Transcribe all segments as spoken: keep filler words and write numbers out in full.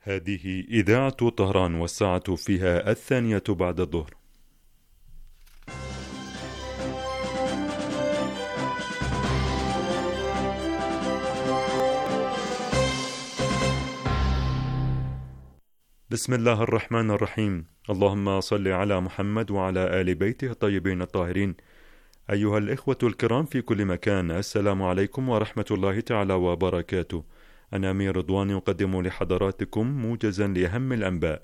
هذه إذاعة طهران والساعة فيها الثانية بعد الظهر. بسم الله الرحمن الرحيم. اللهم صل على محمد وعلى آل بيته الطيبين الطاهرين. أيها الإخوة الكرام في كل مكان، السلام عليكم ورحمة الله تعالى وبركاته. أنا أمير رضوان يقدم لحضراتكم موجزا لأهم الأنباء.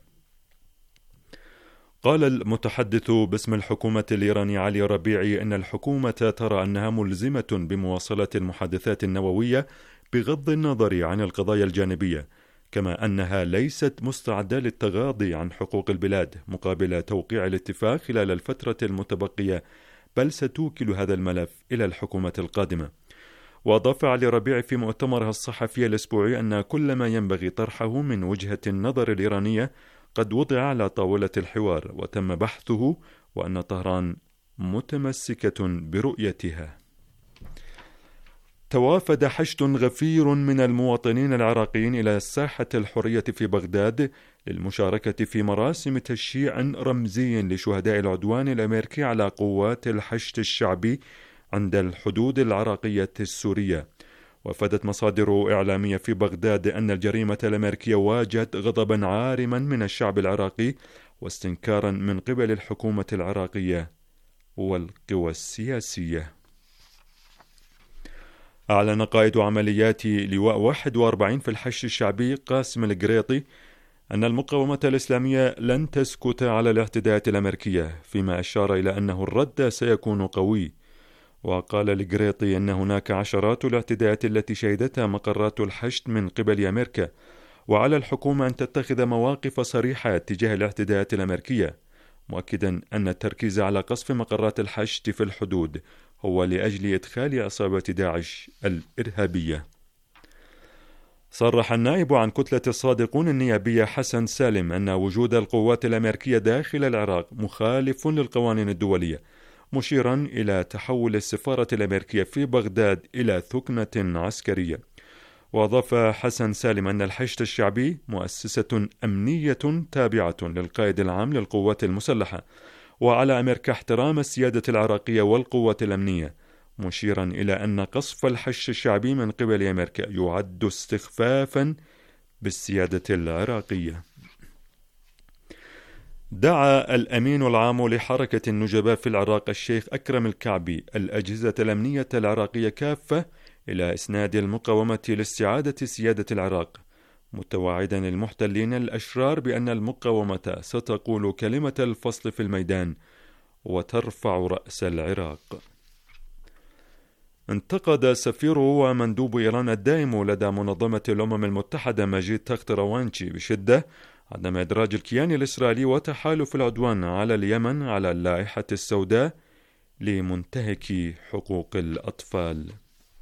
قال المتحدث باسم الحكومة الإيرانية علي ربيعي أن الحكومة ترى أنها ملزمة بمواصلة المحادثات النووية بغض النظر عن القضايا الجانبية، كما أنها ليست مستعدة للتغاضي عن حقوق البلاد مقابل توقيع الاتفاق خلال الفترة المتبقية، بل ستوكل هذا الملف إلى الحكومة القادمة. وأضاف علي ربيعي في مؤتمرها الصحفي الأسبوعي أن كل ما ينبغي طرحه من وجهة النظر الإيرانية قد وضع على طاولة الحوار وتم بحثه، وأن طهران متمسكة برؤيتها. توافد حشد غفير من المواطنين العراقيين إلى ساحة الحرية في بغداد للمشاركة في مراسم تشييع رمزي لشهداء العدوان الأمريكي على قوات الحشد الشعبي عند الحدود العراقية السورية. وافادت مصادر إعلامية في بغداد أن الجريمة الأمريكية واجهت غضبا عارما من الشعب العراقي واستنكارا من قبل الحكومة العراقية والقوى السياسية. أعلن قائد عمليات لواء واحد وأربعين في الحشد الشعبي قاسم القريطي أن المقاومة الإسلامية لن تسكت على الاعتداءات الأمريكية، فيما أشار إلى أنه الرد سيكون قوي. وقال القريطي أن هناك عشرات الاعتداءات التي شهدتها مقرات الحشد من قبل أمريكا، وعلى الحكومة أن تتخذ مواقف صريحة تجاه الاعتداءات الأمريكية، مؤكدا أن التركيز على قصف مقرات الحشد في الحدود هو لأجل إدخال عصابة داعش الإرهابية. صرح النائب عن كتلة الصادقون النيابية حسن سالم أن وجود القوات الأمريكية داخل العراق مخالف للقوانين الدولية، مشيرا إلى تحول السفارة الأمريكية في بغداد إلى ثكنة عسكرية. وأضاف حسن سالم أن الحشد الشعبي مؤسسة أمنية تابعة للقائد العام للقوات المسلحة، وعلى أمريكا احترام السيادة العراقية والقوات الأمنية، مشيرا إلى أن قصف الحشد الشعبي من قبل أمريكا يعد استخفافا بالسيادة العراقية. دعا الأمين العام لحركة النجباء في العراق الشيخ أكرم الكعبي الأجهزة الأمنية العراقية كافة إلى إسناد المقاومة لاستعادة سيادة العراق، متوعدا المحتلين الأشرار بأن المقاومة ستقول كلمة الفصل في الميدان وترفع رأس العراق. انتقد سفير ومندوب إيران الدائم لدى منظمة الأمم المتحدة مجيد تخت روانشي بشدة عدم إدراج الكيان الإسرائيلي وتحالف العدوان على اليمن على اللائحة السوداء لمنتهك حقوق الأطفال.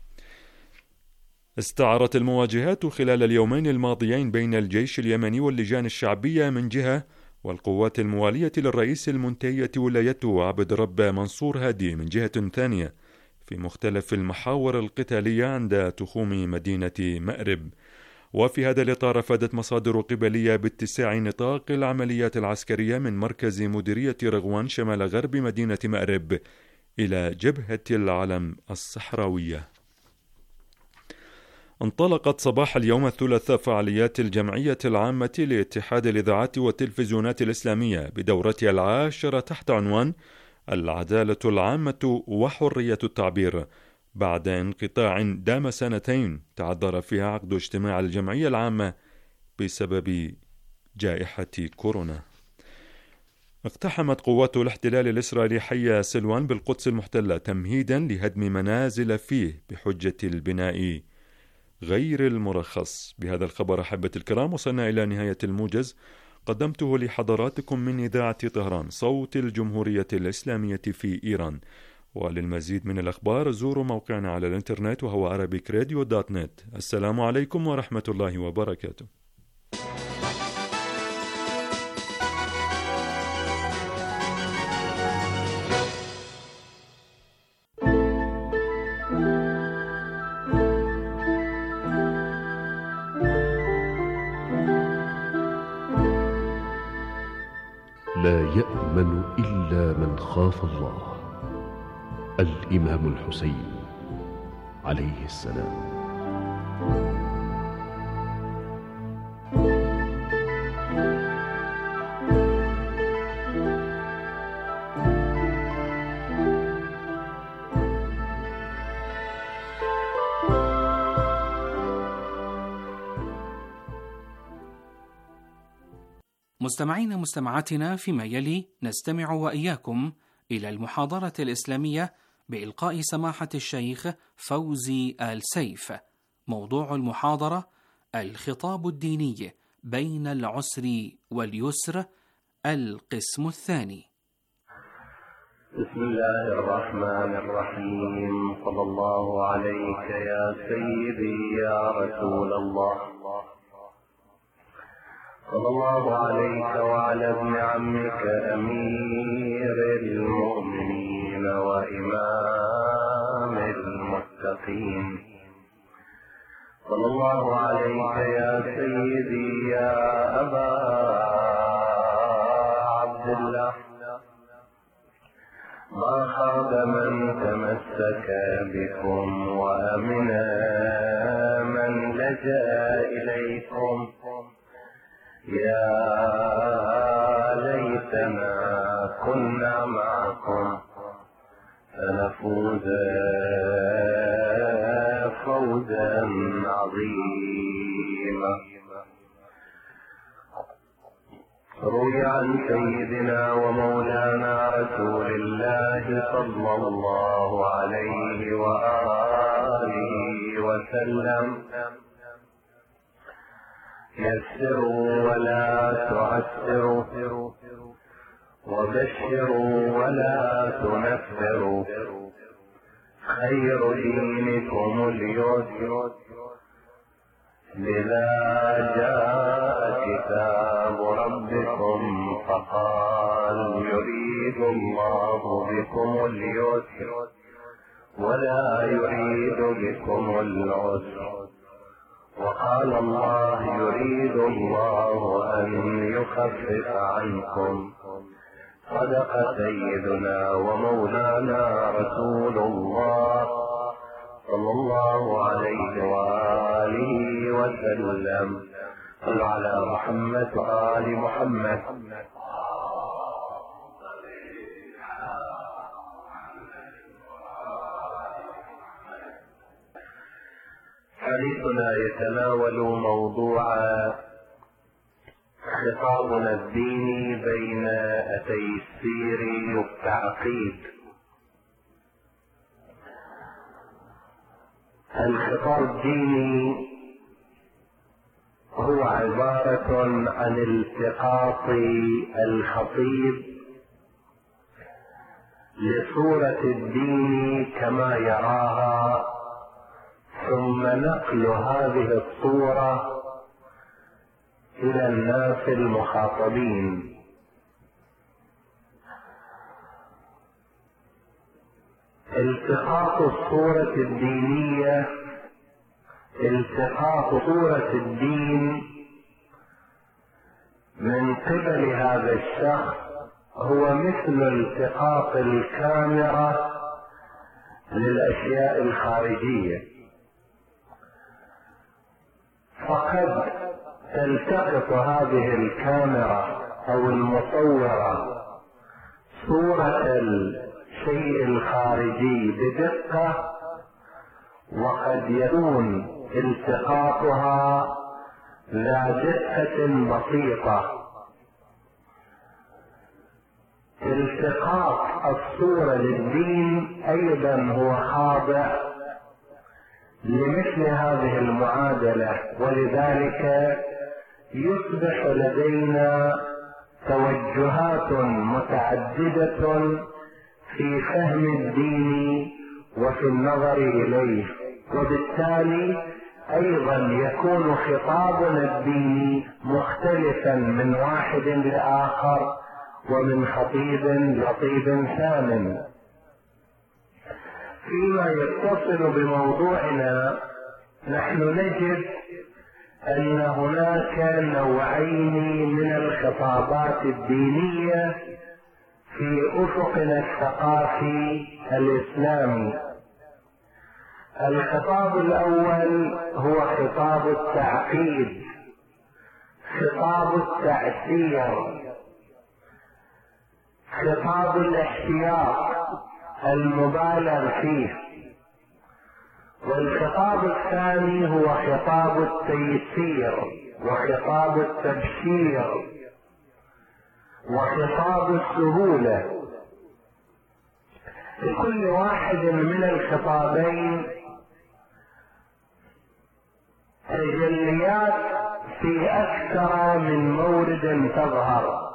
استعرت المواجهات خلال اليومين الماضيين بين الجيش اليمني واللجان الشعبية من جهة والقوات الموالية للرئيس المنتهية ولايته عبد رب منصور هادي من جهة ثانية في مختلف المحاور القتالية عند تخوم مدينة مأرب. وفي هذا الإطار أفادت مصادر قبلية باتساع نطاق العمليات العسكرية من مركز مديرية رغوان شمال غرب مدينة مأرب إلى جبهة العلم الصحراوية. انطلقت صباح اليوم الثلاثاء فعاليات الجمعية العامة لاتحاد الإذاعات والتلفزيونات الإسلامية بدورتها العاشرة تحت عنوان العدالة العامة وحرية التعبير، بعد انقطاع دام سنتين تعذر فيها عقد اجتماع الجمعية العامة بسبب جائحة كورونا. اقتحمت قوات الاحتلال الإسرائيلي حي سلوان بالقدس المحتلة تمهيدا لهدم منازل فيه بحجة البناء غير المرخص. بهذا الخبر أحبة الكرام وصلنا إلى نهاية الموجز قدمته لحضراتكم من إذاعة طهران صوت الجمهورية الإسلامية في إيران. وللمزيد من الأخبار زوروا موقعنا على الإنترنت وهو arabic radio dot net. السلام عليكم ورحمة الله وبركاته. لا يأمن إلا من خاف الله. الإمام الحسين عليه السلام. مستمعين مستمعاتنا، فيما يلي نستمع وإياكم إلى المحاضرة الإسلامية بإلقاء سماحة الشيخ فوزي آل سيف. موضوع المحاضرة: الخطاب الديني بين العسر واليسر، القسم الثاني. بسم الله الرحمن الرحيم. صلى الله عليك يا سيدي يا رسول الله، صلى الله عليك وعلى ابن عمك أمير المؤمنين وإمام المتقين. صلى الله عليك يا سيدي يا أبا عبد الله. ما خاب من تمسك بكم وأمن من لجأ إليكم. يا ليتنا كنا معكم فنفوز فوزا عظيما. روي عن سيدنا ومولانا رسول الله صلى الله عليه وآله وسلم: يسروا ولا تعسروا، وبشروا ولا تنفروا، خير دينكم اليسر، لذا جاء كتاب ربكم فقال: يريد الله بكم اليسر ولا يريد بكم العسر. وقال الله: يريد الله أن يخفف عنكم. صدق سيدنا ومولانا رسول الله صلى الله عليه وآله وسلم. صلوا على محمد وآل محمد. حديثنا يتناول موضوع خطابنا الديني بين التيسير والتعقيد. الخطاب الديني هو عبارة عن التقاط الخطيب لصورة الدين كما يراها، ثم نقل هذه الصورة إلى الناس المخاطبين. التقاط الصورة الدينية، التقاط صورة الدين من قبل هذا الشخص هو مثل التقاط الكاميرا للأشياء الخارجية. فقد تلتقط هذه الكاميرا أو المصورة صورة الشيء الخارجي بدقة، وقد يكون التقاطها ذا دقة بسيطة. التقاط الصورة للدين أيضا هو خاضع لمثل هذه المعادلة، ولذلك يصبح لدينا توجهات متعددة في فهم الدين وفي النظر إليه، وبالتالي أيضا يكون خطابنا الديني مختلفا من واحد لآخر ومن خطيب لخطيب ثامن. فيما يتصل بموضوعنا نحن نجد أن هناك نوعين من الخطابات الدينية في أفقنا الثقافي الإسلامي. الخطاب الأول هو خطاب التعقيد، خطاب التأثير، خطاب الاحتياط المبالغ فيه. والخطاب الثاني هو خطاب التيسير وخطاب التبشير وخطاب السهولة. لكل واحد من الخطابين تجليات في أكثر من مورد تظهر.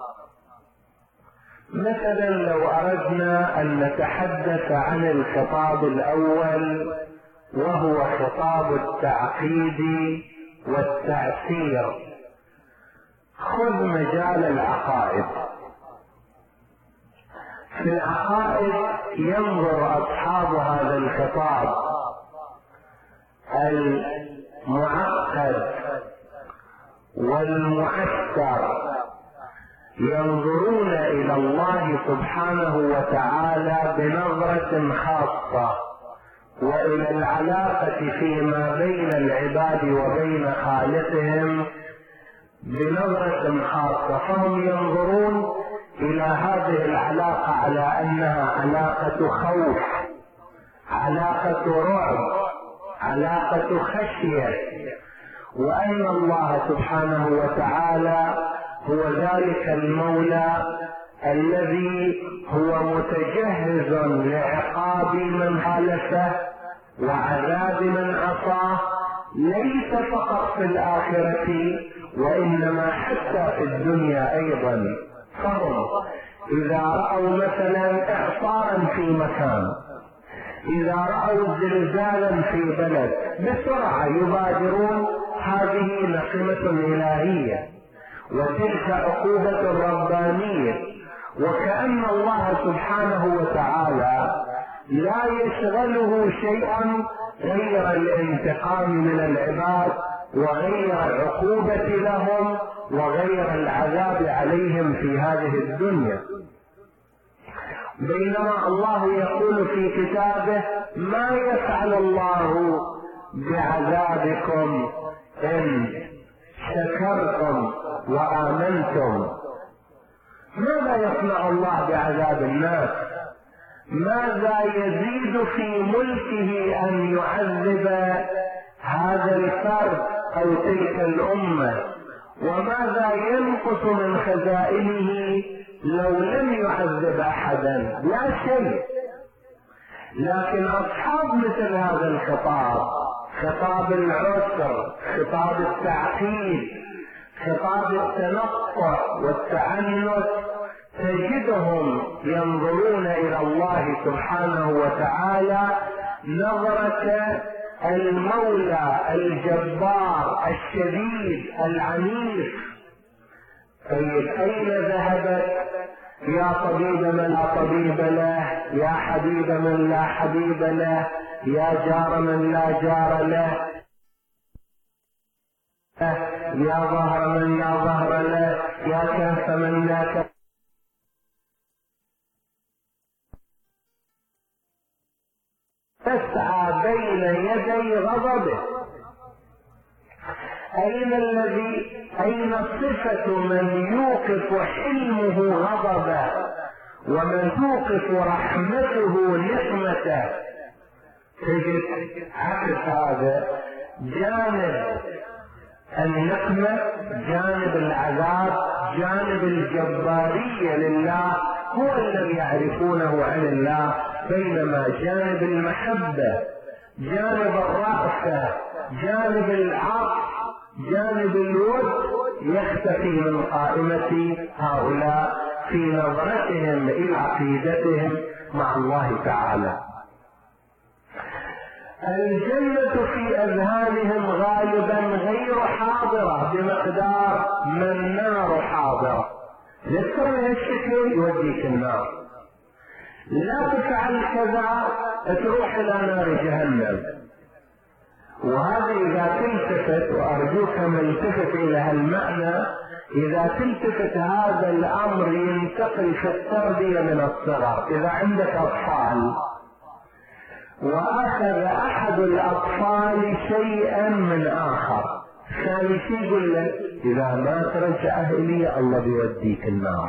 مثلا لو أردنا أن نتحدث عن الخطاب الأول وهو خطاب التعقيد والتأثير، خذ مجال العقائد. في العقائد ينظر أصحاب هذا الخطاب المعقد والمعسر، ينظرون إلى الله سبحانه وتعالى بنظرة خاصة، وإلى العلاقة فيما بين العباد وبين خالقهم بنظرة خاصة. فهم ينظرون إلى هذه العلاقة على أنها علاقة خوف، علاقة رعب، علاقة خشية، وأن الله سبحانه وتعالى هو ذلك المولى الذي هو متجهز لعقاب من خالفه وعذاب من عصاه، ليس فقط في الآخرة وإنما حتى في الدنيا أيضا. فهم إذا رأوا مثلا إعصارا في مكان، إذا رأوا زلزالا في بلد، بسرعة يبادرون هذه نقمة إلهية وتلك عقوبة ربانية، وكأن الله سبحانه وتعالى لا يشغله شيئا غير الانتقام من العباد وغير العقوبة لهم وغير العذاب عليهم في هذه الدنيا. بينما الله يقول في كتابه: ما يفعل الله بعذابكم إن شكرتم وآمنتم. ماذا يصنع الله بعذاب الناس؟ ماذا يزيد في ملكه أن يعذب هذا الفرد أو تلك الأمة؟ وماذا ينقص من خزائنه لو لم يعذب أحدا؟ لا شيء. لكن أصحاب مثل هذا الخطاب، خطاب العسر، خطاب التعقيد، خطاب التنطع والتعنت، تجدهم ينظرون إلى الله سبحانه وتعالى نظرة المولى الجبار الشديد العنيف. طيب أين ذهبت يا طبيب من لا طبيب له، يا حبيب من لا حبيب له، يا جار من لا جار له، يا ظهر من لا ظهر له، يا كف من لا كف؟ تسعى بين يدي غضبه. أين الذي أين صفة من يوقف حلمه غضبه ومن توقف رحمته نقمته؟ تجد عكس هذا، جانب النقمة، جانب العذاب، جانب الجبارية لله هو الذي يعرفونه عن الله، بينما جانب المحبة، جانب الرأفة، جانب العطف، جانب الود يختفي من قائمة هؤلاء في نظرتهم إلى عقيدتهم مع الله تعالى. الجنة في أذهانهم غالبا غير حاضرة بمقدار ما النار حاضرة. ذكر هالشكل يوديك النار، لا تفعل كذا تروح إلى نار جهنم. وهذا إذا تلتفت، وأرجوك ملتفت إلى هالمعنى، إذا تلتفت هذا الأمر ينتقل في التربية من الصغر. إذا عندك أطفال وأخذ أحد الأطفال شيئا من آخر، كان شيء يقول لك إذا ما ترجعه إلي الله بيوديك النار.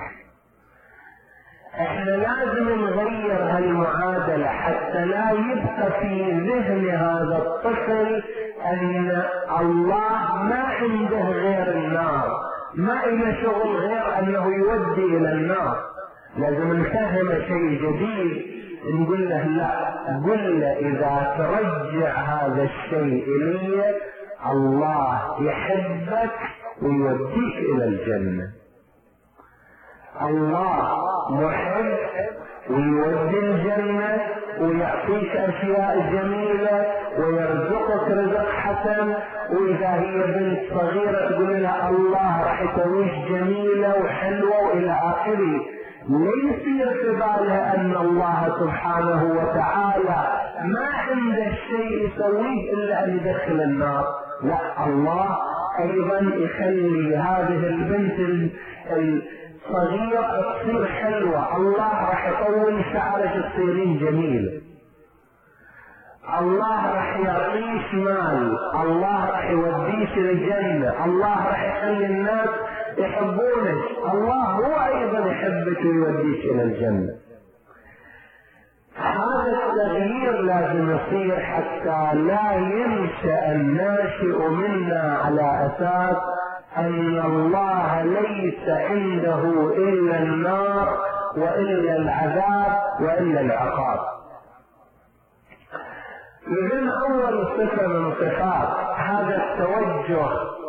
احنا لازم نغير هالمعادلة حتى لا يبقى في ذهن هذا الطفل ان الله ما عنده غير النار، ما إله شغل غير انه يودي الى النار. لازم نفهم شيء جديد، نقول له لا، قل له اذا ترجع هذا الشيء الي الله يحبك ويوديك الى الجنة. الله محب ويودي الجنة ويعطيك أشياء جميلة ويرزقك رزق حسن. وإذا هي بنت صغيرة تقول لها الله راح يسويك جميلة وحلوة وإلى آخره، ليس في بالها أن الله سبحانه وتعالى ما عنده شيء يسويه إلا أن يدخل النار. لا، الله أيضا يخلي هذه البنت ال صغيرة تصير حلوة، الله راح يطول شعرك تصيرين جميلة، الله راح يعطيش مال، الله راح يوديش للجنة، الله راح يخلي الناس يحبونك، الله هو أيضا يحبك ويوديك إلى الجنة. هذا التغيير لازم يصير حتى لا ينشأ الناشئ منا على أساس أن الله ليس عنده إلا النار وإلا العذاب وإلا العقاب. إذن أول صفة من صفات هذا التوجه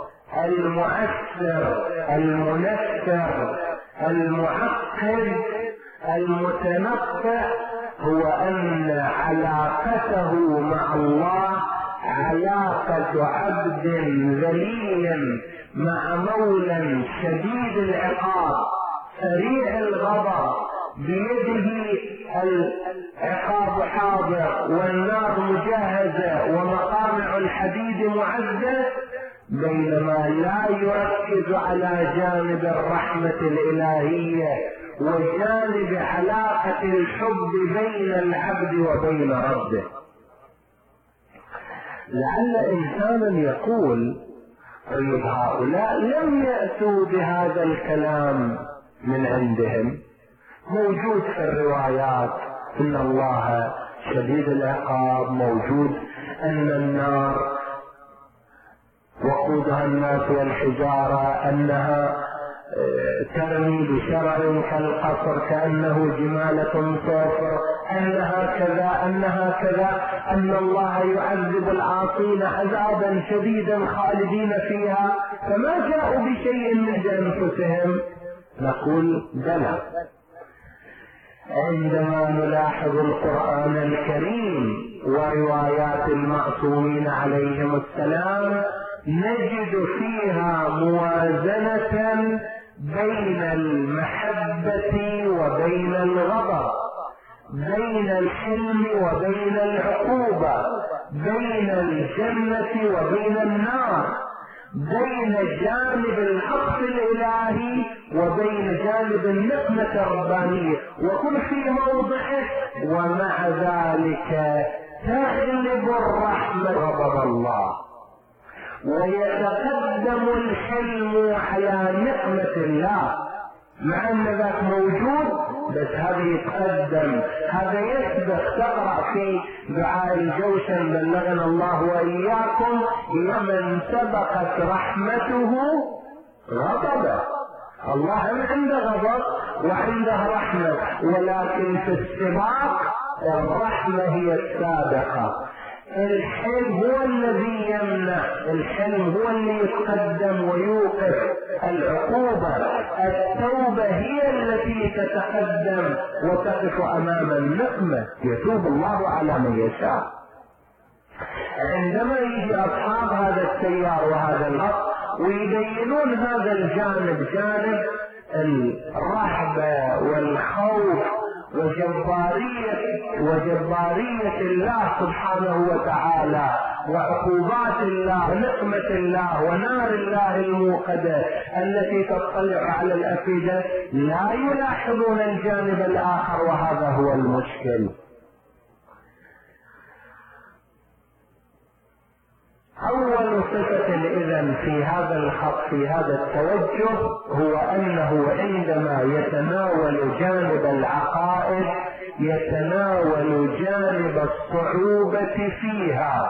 المؤثر المنفر المعقد المتنطع هو أن علاقته مع الله علاقة عبد ذليل مع مولى شديد العقاب سريع الغضب، بيده العقاب حاضر والنار مجهزة ومقامع الحديد معدة، بينما لا يركز على جانب الرحمة الإلهية وجانب علاقة الحب بين العبد وبين ربه. لعل إنسانا يقول طيب هؤلاء لم يأتوا بهذا الكلام من عندهم، موجود في الروايات إن الله شديد العقاب، موجود أن النار وقودها الناس والحجارة أنها ترمي بشرر كالقصر كأنه جمالة صفر، أنها كذا أنها كذا، أن الله يعذب العاصين عذابا شديدا خالدين فيها، فما جاءوا بشيء من أنفسهم. نقول بلى، عندما نلاحظ القرآن الكريم وروايات المعصومين عليهم السلام نجد فيها موازنة بين المحبة وبين الغضب، بين الحلم وبين العقوبة، بين الجنة وبين النار، بين جانب العطف الإلهي وبين جانب النقمة الربانية، وكل في موضعه. ومع ذلك تغلب الرحمة غضب الله ويتقدم الحلم على نقمة الله، مع ان ذاك موجود بس هذا يتقدم، هذا يسبق. تقرأ في دعاء الجوشن بلغنا الله وإياكم لمن سبقت رحمته غضبه. الله عنده غضب وعنده رحمة، ولكن في السباق الرحمة هي السابقة. الحلم هو الذي يمنع، الحلم هو اللي يتقدم ويوقف العقوبة، التوبة هي التي تتقدم وتقف أمام النقمة، يتوب الله على من يشاء. عندما يجي أصحاب هذا التيار وهذا الخط ويبينون هذا الجانب، جانب الرهبة والخوف وجبارية وجبارية الله سبحانه وتعالى وعقوبات الله ونقمة الله ونار الله الموقدة التي تطلع على الأفئدة لا يلاحظون الجانب الآخر، وهذا هو المشكل. أول صفة إذن في هذا الخط في هذا التوجه هو أنه عندما يتناول جانب العقائد يتناول جانب الصعوبة فيها،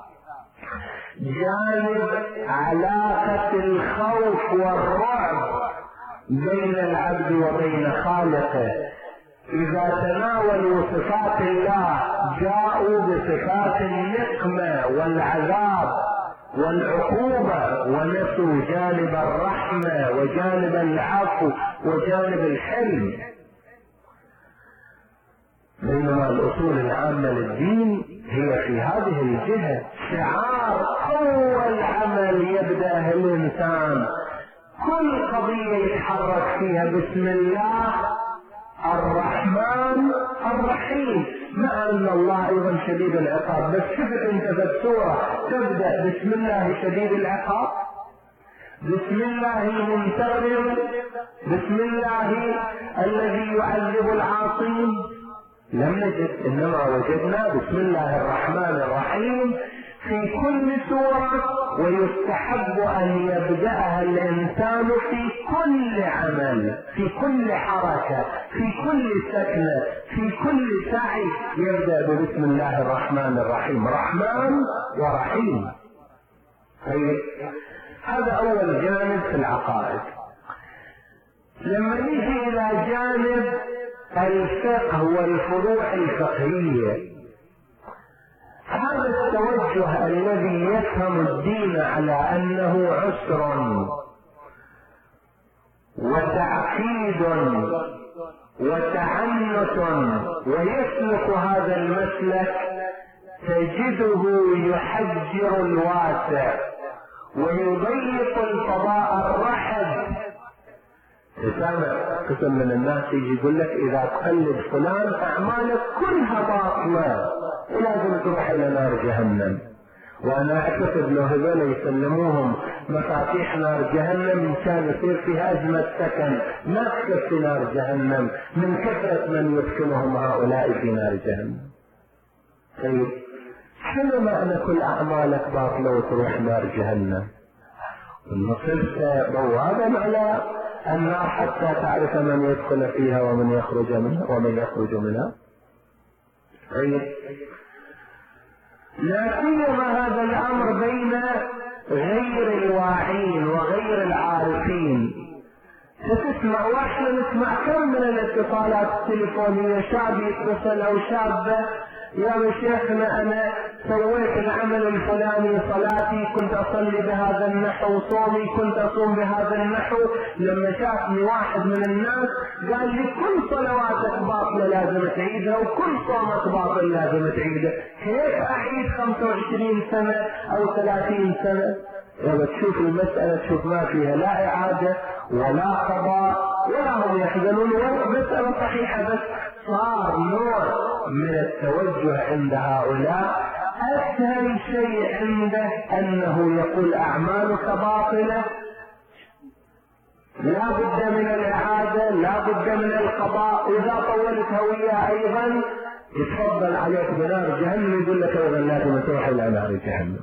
جانب علاقة الخوف والرعب بين العبد وبين خالقه. إذا تناولوا صفات الله جاءوا بصفات النقمة والعذاب والعقوبة ونسوا جانب الرحمة وجانب العفو وجانب الحلم. بينما الأصول العامة للدين هي في هذه الجهة. شعار أول عمل يبدأ الإنسان كل قضية يتحرك فيها بسم الله الرحمن الرحيم، مع أن الله أيضا شديد العقاب. بس شفت أنت في السورة تبدأ بسم الله شديد العقاب، بسم الله المنتقم، بسم الله الذي يعذب العاصين. لم نجد، إنما وجدنا بسم الله الرحمن الرحيم في كل سورة، ويستحب أن يبدأها الإنسان في كل عمل، في كل حركة، في كل سكنة، في كل سعي يبدأ بسم الله الرحمن الرحيم، رحمن ورحيم. طيب هذا أول جانب في العقائد. لما نيجي إلى جانب الفقه والفروع الفقهية، هذا التوجه الذي يفهم الدين على أنه عسر وتعقيد وتعنت ويسلك هذا المسلك، تجده يحجر الواسع ويضيق الفضاء الرحب. تسامع قسم من الناس يجي يقول لك إذا تقلد فلان أعمالك كلها باطلة ولازم تروح إلى نار جهنم. وأنا أعتقد لو هذول يسلموهم مفاتيح نار جهنم كان يصير فيها أزمة سكن، ما تكفي نار جهنم من كثرة من يسكنهم هؤلاء في نار جهنم. طيب شنو معنى كل أعمالك باطلة وتروح نار جهنم؟ صرت بوابا على النار حتى تعرف من يدخل فيها ومن يخرج منها ومن يخرج منها. طيب لا سيما هذا الأمر بين غير الواعين وغير العارفين. ستسمع واحنا نسمع كم من الاتصالات التليفونية، شاب يتصل أو شابة يا شيخنا أنا سويت العمل الفلاني، صلاتي كنت أصلي بهذا النحو، صومي كنت أصوم بهذا النحو. لما شافني واحد من الناس قال لي كل صلواتك باطلة لازم تعيدها وكل صومك باطل لازم تعيده. كيف أعيد خمسة وعشرين سنة أو ثلاثين سنة؟ لما تشوف المسألة تشوف ما فيها لا إعادة ولا قضاء ولا هم يحزنون، والمسألة صحيحة، بس صار نوع من التوجه عند هؤلاء. أسهل شيء عنده أنه يقول أعمالك باطلة، لا بد من الإعادة، لا بد من القضاء. إذا طولت هوية أيضا يتفضل عليك بنار جهنم، يقول لك أيضا لازم تروح إلى نار جهنم.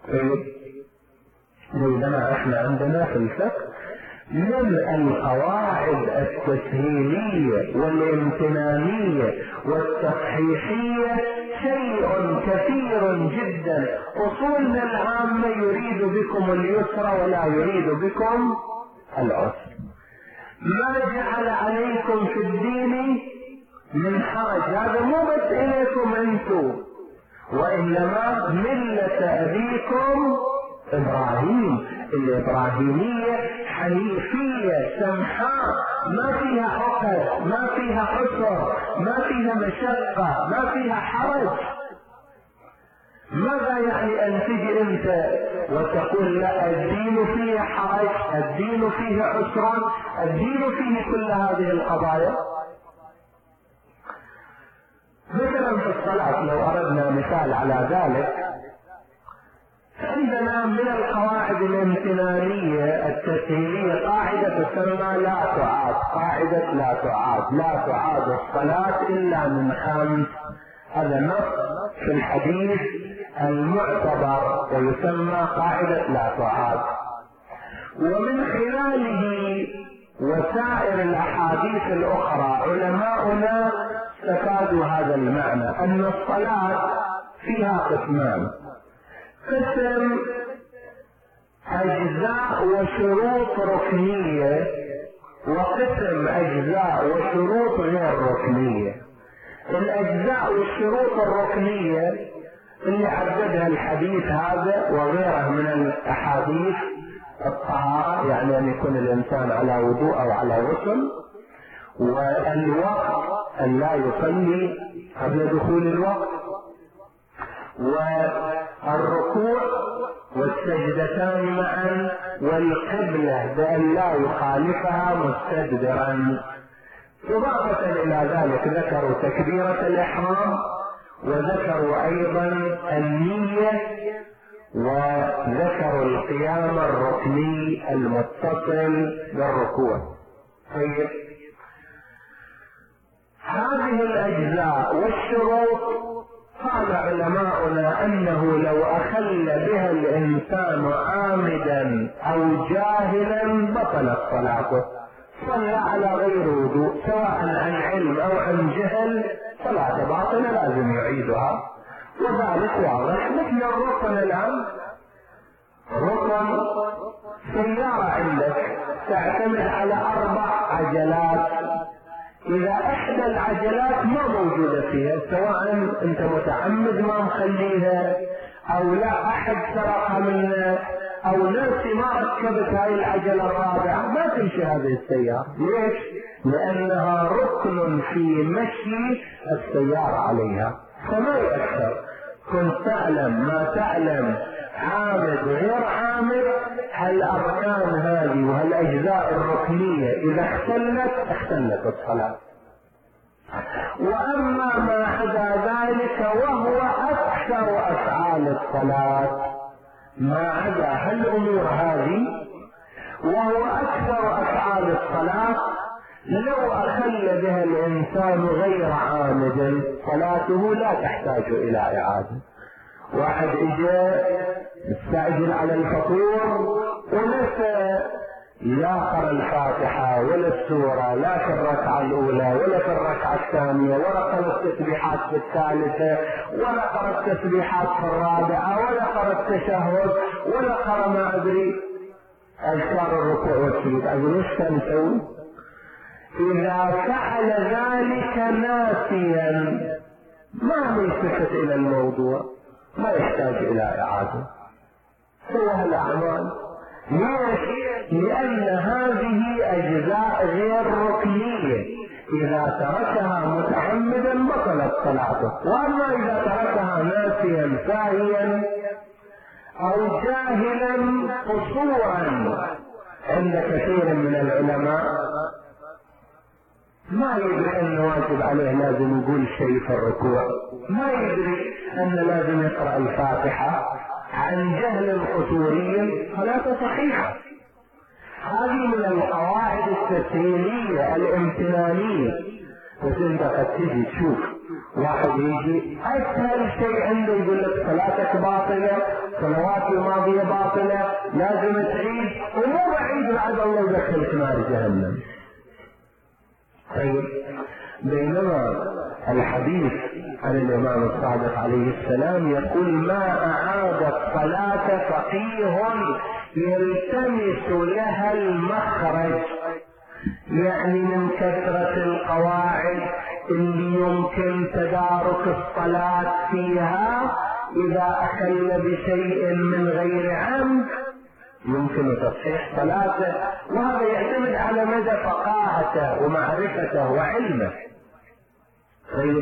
بينما احنا عندنا في الفقه من القواعد التسهيلية والامتنانية والتصحيحية شيء كثير جدا. أصولنا العامة يريد بكم اليسر ولا يريد بكم العسر. ما جعل عليكم في الدين من حرج، هذا مو بس إليكم أنتم، وإنما ملة أبيكم إبراهيم. الإبراهيمية حنيفية سمحاء، ما فيها عقد، ما فيها حسر، ما فيها مشقة، ما فيها حرج. ماذا يعني أن تجي أنت وتقول لا الدين فيه حرج، الدين فيه عسر، الدين فيه كل هذه القضايا؟ مثلا في الصلاة لو أردنا مثال على ذلك، عندنا من القواعد الامتنانية التسهيلية قاعدة تسمى لا تعاد، قاعدة لا تعاد، لا تعاد الصلاة إلا من خمس. هذا نص في الحديث المعتبر ويسمى قاعدة لا تعاد. ومن خلاله وسائر الأحاديث الأخرى علماؤنا استفادوا هذا المعنى، أن الصلاة فيها قسمان: قسم أجزاء وشروط ركنية، وقسم أجزاء وشروط غير ركنية. الأجزاء والشروط الركنية اللي عددها الحديث هذا وغيره من الأحاديث: الطهارة، يعني أن يكون الإنسان على وضوء أو على غسل، والوقت أن لا يصلي قبل دخول الوقت، والركوع والسجدتان معا، والقبلة بأن لا يخالفها مستدبرا. إضافة إلى ذلك ذكروا تكبيرة الإحرام، وذكروا أيضا النية، وذكروا القيام الركني المتصل بالركوع. طيب، هذه الأجزاء والشروط قال علماؤنا أنه لو أخل بها الإنسان عامدا أو جاهلا بطلت صلاته، صلى على غير وضوء سواء عن علم أو عن جهل، صلاة باطلة لازم يعيدها. وذلك واضح مثل الركن الآن، ركن سيارة عندك تعتمد على أربع عجلات، إذا إحدى العجلات ما موجودة فيها، سواء أنت متعمد ما مخليها أو لا أحد سرقها منك أو ناسي ما ركبت هاي العجلة الرابعة، ما تمشي هذه السيارة. ليش؟ لأنها ركن في مشي السيارة عليها، فما يأثر. كنت تعلم ما تعلم، عامد غير عامد، هالأركان هذه وهالأجزاء الركنية إذا اختلت اختلت الصلاة. وأما ما عدا ذلك وهو أكثر أفعال الصلاة، ما عدا هالأمور هذه وهو أكثر أفعال الصلاة، لو أخل بها الإنسان غير عامد صلاته لا تحتاج إلى إعادة. واحد اجى مستعجل على الفطور ونسى لا قرأ الفاتحة ولا السورة، لا في الركعة الأولى ولا في الركعة الثانية، ولا قرأ التسبيحات في الثالثة، ولا قرأ التسبيحات في الرابعة، ولا قرأ التشهد، ولا قرأ ما أدري أذكار الركوع والسجود. أقول إيش كان يسوي؟ إذا فعل ذلك ناسيا ما يلتفت إلى الموضوع، ما يحتاج إلى إعادة. سوى الأعمال. ليش؟ لأن هذه أجزاء غير ركنية، إذا تركها متعمدا بطلت صلاته. وأما إذا تركها ناسيا ساهيا أو جاهلا قصورا، عند كثير من العلماء ما يدري أنه واجب عليه لازم يقول شيء في الركوع، ما يدري أن لازم يقرأ الفاتحة، عن جهل قصوري صلاته صحيحة. هذه من القواعد التسهيلية الامتنانية. بس انت قد تجي تشوف واحد يجي اسهل شيء عنده يقول لك صلاتك باطلة، صلوات الماضية باطلة، لازم تعيد، ومو بعيد بعد الله يدخلك نار جهنم. طيب، بينما الحديث عن الإمام الصادق عليه السلام يقول: ما أعاد الصلاة فقيه يلتمس لها المخرج، يعني من كثرة القواعد اللي يمكن تدارك الصلاة فيها، إذا أخل بشيء من غير عمد يمكن تصحيح صلاته. وهذا يعتمد على مدى فقاهته ومعرفته وعلمه. طيب،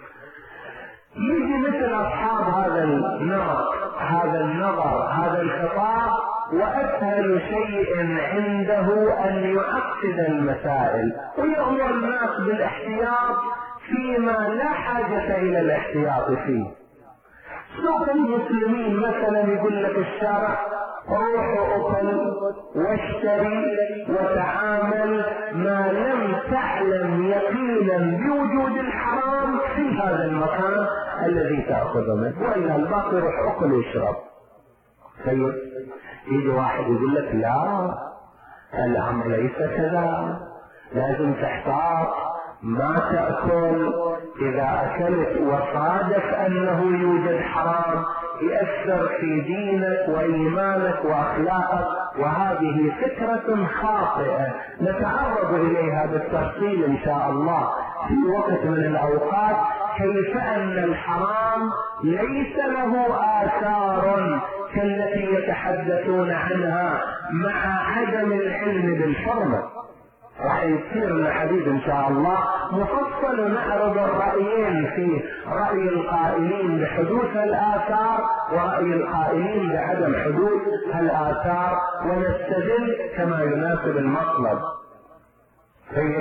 يجي مثل أصحاب هذا النظر هذا النظر هذا الخطاب، وأسهل شيء عنده أن يعقد المسائل ويأمر الناس بالاحتياط فيما لا حاجة إلى الاحتياط فيه. سوق المسلمين مثلا يقول لك الشارع روح وأكل واشتري وتعامل ما لم تعلم يقينا بوجود الحرام في هذا المكان الذي تأخذه منه، وإلا الباقي روح أكل واشرب. طيب يجي واحد يقول لك لا الأمر ليس كذا، لازم تحتاط ما تأكل، إذا أكلت وصادف أنه يوجد حرام يأثر في دينك وإيمانك وأخلاقك، وهذه فكرة خاطئة نتعرض إليها بالتفصيل إن شاء الله في وقت من الأوقات، كيف أن الحرام ليس له آثار كالتي يتحدثون عنها مع عدم العلم بالحرمة. راح يصير لنا حديث ان شاء الله مفصل ونعرض الرأيين في رأي القائلين بحدوث الآثار ورأي القائلين بعدم حدوث الآثار، ونستدل كما يناسب المطلب. طيب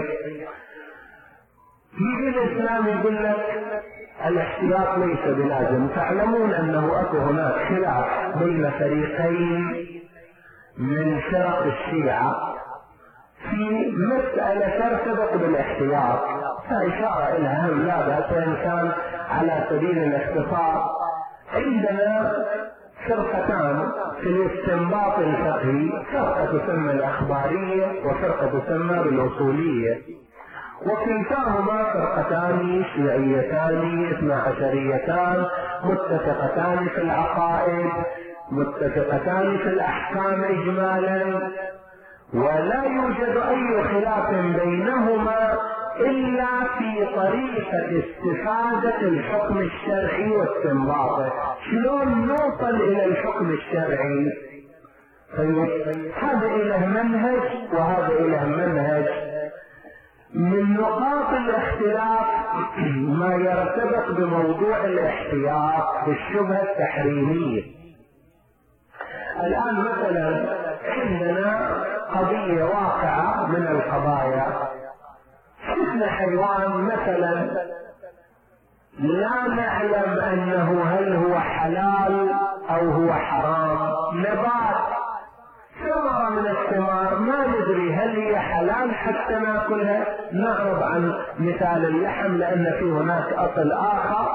يجي الإسلام يقول لك الاحتياط ليس بلازم. تعلمون أنه أكو هناك خلاف بين فريقين من فرق الشيعة في مسألة ترتبط بالاحتياط، فإشارة إلها هم لا بأس وإن كان على سبيل الاختصار. عندنا فرقتان في الاستنباط الفقهي، فرقة تسمى الأخبارية وفرقة تسمى بالأصولية، وكلتاهما فرقتان شيعيتان اثنا عشريتان متفقتان في العقائد متفقتان في الأحكام إجمالا، ولا يوجد أي خلاف بينهما إلا في طريقة استفادة الحكم الشرعي واستنباطه، شلون نوصل إلى الحكم الشرعي. طيب هذا إله منهج وهذا إله منهج. من نقاط الاختلاف ما يرتبط بموضوع الاحتياط في الشبهة التحريمية. الآن مثلا عندنا قضية واقعة من القضايا، شفنا حيوان مثلا لا نعلم أنه هل هو حلال أو هو حرام، نبات ثمرة من الثمار ما ندري هل هي حلال حتى ناكلها، نعرض عن مثال اللحم لأن في هناك أصل آخر.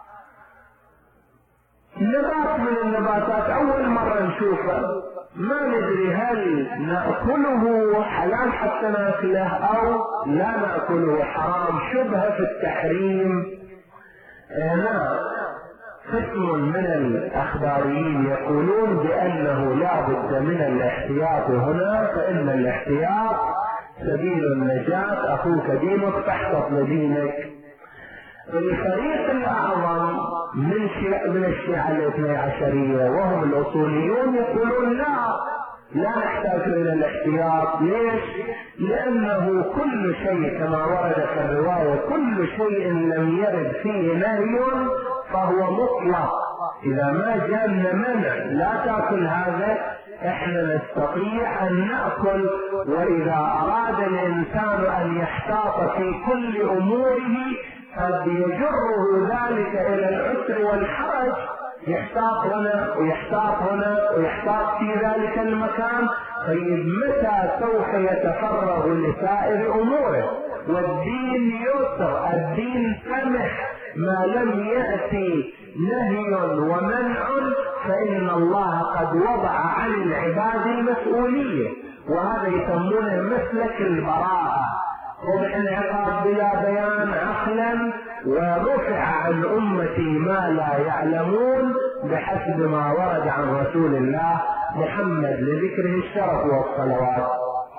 نبات من النباتات أول مرة نشوفه ما ندري هل نأكله حلال حتى ناكله أو لا نأكله حرام، شبهة في التحريم. هنا قسم من الأخباريين يقولون بأنه لا بد من الاحتياط هنا، فإن الاحتياط سبيل النجاة، أخوك دينك فاحتط لدينك. الفريق الأعظم من شيع من الشيعة الاثني عشرية وهم الأصوليون يقولون لا لا نحتاج إلى الاحتياط. ليش؟ لأنه كل شيء كما ورد في الرواية كل شيء لم يرد فيه نهي فهو مطلق. إذا ما جاءنا منع لا تأكل هذا احنا نستطيع ان نأكل، واذا اراد الانسان ان يحتاط في كل اموره قد يجره ذلك الى العسر والحرج، يحتاط هنا ويحتاط هنا ويحتاط في ذلك المكان. طيب متى سوف يتفرغ لسائر اموره؟ والدين يسر، الدين سمح ما لم يأتي نهي ومنع، فإن الله قد وضع عن العباد المسؤولية، وهذا يسمونه مسلك البراءة، وضع العقاب بلا بيان عقلا، ورفع عن أمتي ما لا يعلمون بحسب ما ورد عن رسول الله محمد لذكره الشرف والصلوات.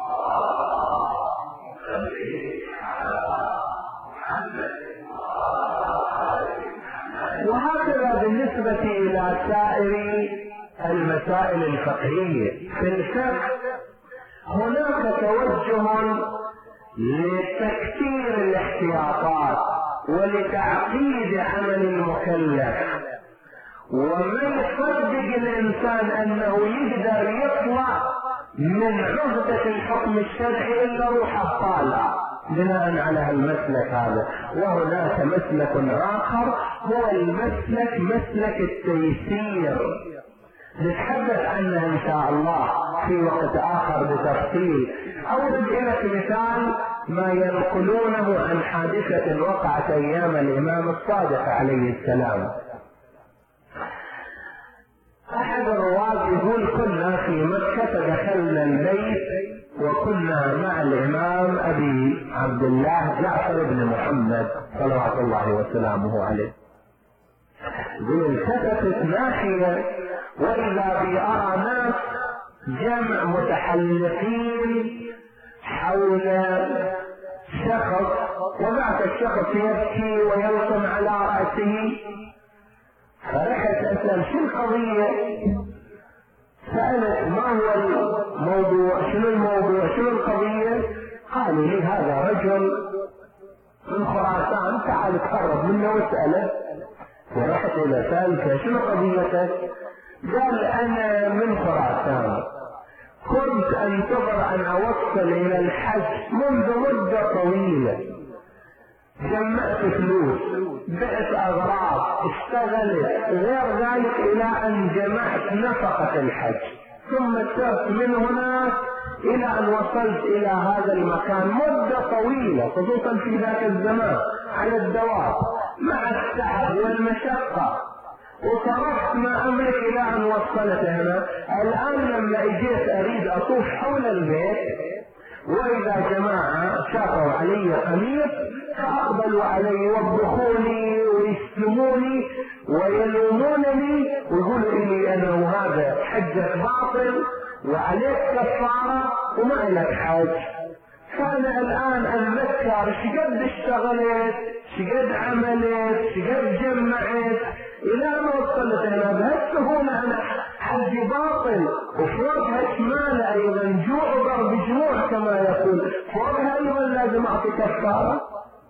وهكذا بالنسبة إلى سائر المسائل الفقهية. في الفقه هناك توجه لتكثير الاحتياطات ولتعقيد عمل المكلف، وما يصدق الإنسان أنه يقدر يطلع من عهدة الحكم الشرعي إلا روحه طالع، بناء على المسلك هذا. وهناك مسلك آخر هو المسلك مسلك التيسير، نتحدث عنه إن شاء الله في وقت آخر بتفصيل. أورد لك مثال ما ينقلونه عن حادثة وقعت أيام الإمام الصادق عليه السلام. أحد الرواة يقول كنا في مكة فدخلنا البيت وكنا مع الإمام أبي عبد الله جعفر بن محمد صلوات الله وسلامه عليه. يقول التفتت ناحية وإذا بي أرى ناس جمع متحلقين حول شخص، وذاك الشخص يبكي ويلطم على رأسه. فرحت أسأل شو القضية؟ سألت ما هو الموضوع، شنو الموضوع، شنو القضية؟ قالوا لي هذا رجل من خراسان، تعال تقرب منه واسأله. ورحت إلى سالفة شنو قضيتك؟ قال أنا من خراسان، كنت أنتظر أن أوصل إلى الحج منذ مدة طويلة، جمعت فلوس، بعت أغراض، اشتغلت، غير ذلك إلى أن جمعت نفقة الحج، ثم سرت من هناك إلى أن وصلت إلى هذا المكان مدة طويلة، خصوصا في ذاك الزمان على الدواب مع التعب والمشقة، وصرفت ما أملك إلى أن وصلت هنا. الآن لما اجيت أريد أطوف حول البيت وإذا جماعة شافوا علي قميص فأقبلوا علي يوبخوني ويسلموني ويلومونني ويقولوا لي أنا وهذا حجك باطل وعليك كفارة وما لك حج. فأنا الآن أتذكر شقد اشتغلت، شقد عملت، شقد جمعت إلى أن وصلت هنا بهالسهولة أنا حجي باطل، وفوقها شمال أيضا جوع وضرب جموع كما يقول، فوقها أيضا لازم أعطي كفارة.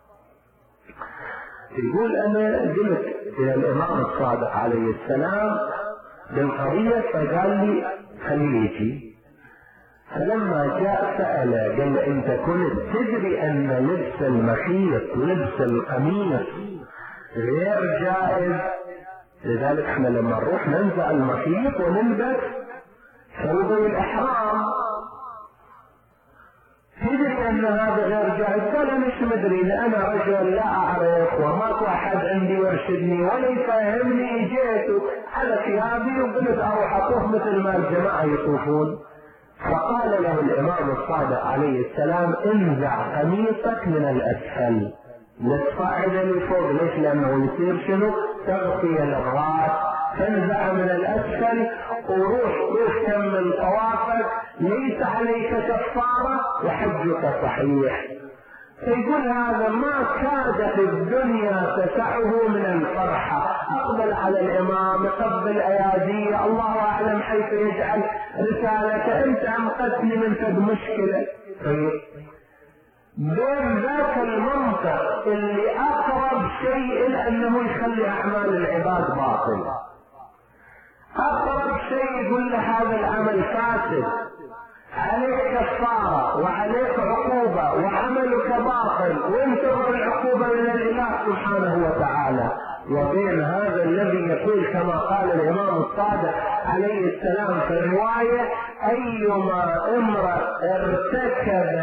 يقول أنا قلت إلى الإمام الصادق عليه السلام بالقضية فقال لي خليه يجي. فلما جاء سأل قال أنت كنت تدري أن لبس المخيط ولبس القميص غير جائز؟ لذلك احنا لما نروح ننزع المخيط ونلبس ثوب الإحرام، تدري أن هذا غير جائز؟ قال أنا مش مدري، لأن أنا رجل لا أعرف وماكو أحد عندي يرشدني ولا يفهمني، جيت على ثيابي وقلت أروح أطوف مثل ما الجماعة يطوفون. فقال له الإمام الصادق عليه السلام انزع قميصك من الأسفل لتصعد لفوق. ليش؟ لأنه يصير شنو؟ تغطية الأغراض، تنزع من الأسفل وروح روح كمل طوافك، ليس عليك كفارة وحجك صحيح. فيقول هذا ما كادت الدنيا تسعه من الفرحة، أقبل على الإمام يقبل أياديه، الله أعلم حيث يجعل رسالة، أنت أنقذتني من فد مشكلة. بين ذاك المنطق اللي أقرب شيء إلى أنه يخلي أعمال العباد باطل، أقرب شيء يقول له هذا العمل فاسد، عليك كفارة وعليك عقوبة وعملك باطل وانتظر العقوبة من الإله سبحانه وتعالى. وبين هذا الذي يقول كما قال الإمام الصادق عليه السلام في الرواية أيما امرأ ارتكب